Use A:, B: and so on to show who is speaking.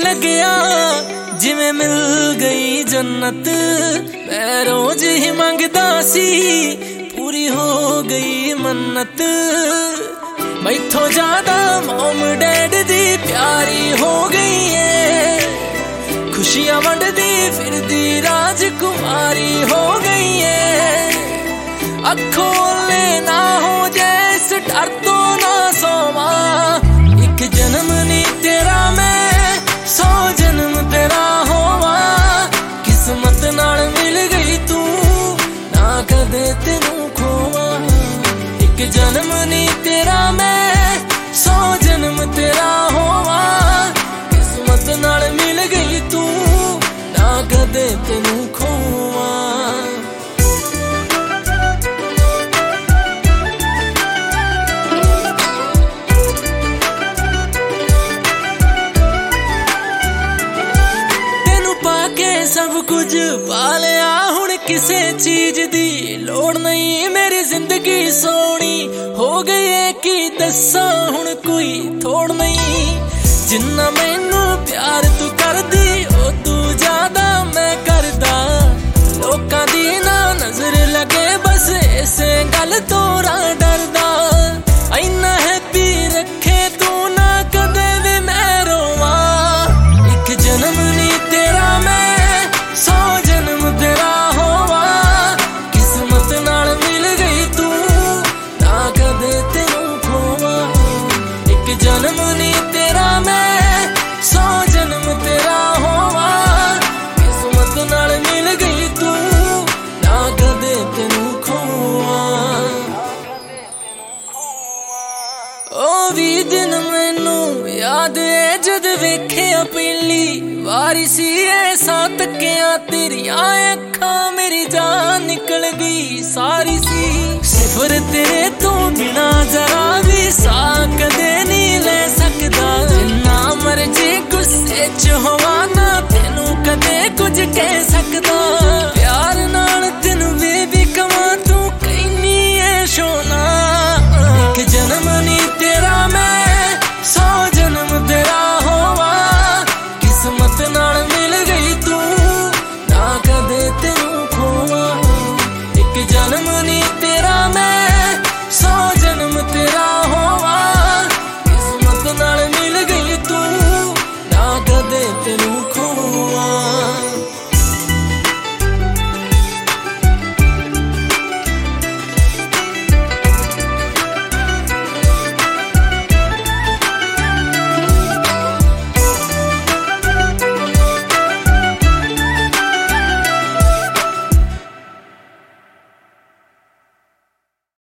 A: लग्या जिवें मिल गई जन्नत। मैं रोज ही मंगदा सी पूरी हो गई मन्नत। मैथों ज्यादा मॉम डैड दी प्यारी हो गई है। खुशियां वंडदी फिरदी राजकुमारी हो गई है। अखों ले ना हो जैस डर तो ना सोवा। एक जन्म नी तेरा मैं 100 जन्म तेरा होवा। किस्मत नाल मिल गई तू ना कदे तेनू खोवा। एक जन्म नी तेरा मैं 100 जन्म तेरा होवा। किस्मत नाल मिल गई तू ना कदे तेनू खोवा। सब कुछ पा लिया हुण किसे चीज दी लोड़ नहीं। मेरी जिंदगी सोनी हो गई है कि दसा हुण कोई थोड़ नहीं। जिन्ना मैनू प्यार तू कर दी ओ तू ज्यादा मैं करदा। लोकां दी ना नजर लगे बस इसे गल तो डरदा। इन्ना हैप्पी रखे तू ना कदे भी मैं रोवा। एक जन्म नी तेरा मैं 100 जन्म तेरा होवा। किस्मत नाल मिल गई तू ना कदे तेनू खोवा। एक जन्म नी तेरा मैं 100 जन्म तेरा होवा। किस्मत नाल मिल गई तू ना कदे तेनू खोवा। ओ भी दिन मैनू याद है जद वेखिया पहली वारी सी। ऐसा तकिया तेरिया अखां मेरी जान निकल गई सारी सी। सिफर तेरे तो बिना जरा भी सा कदे नहीं ले सकदा। जिन्ना मर्जी गुस्से च होवा ना तेनू कदे कुछ कह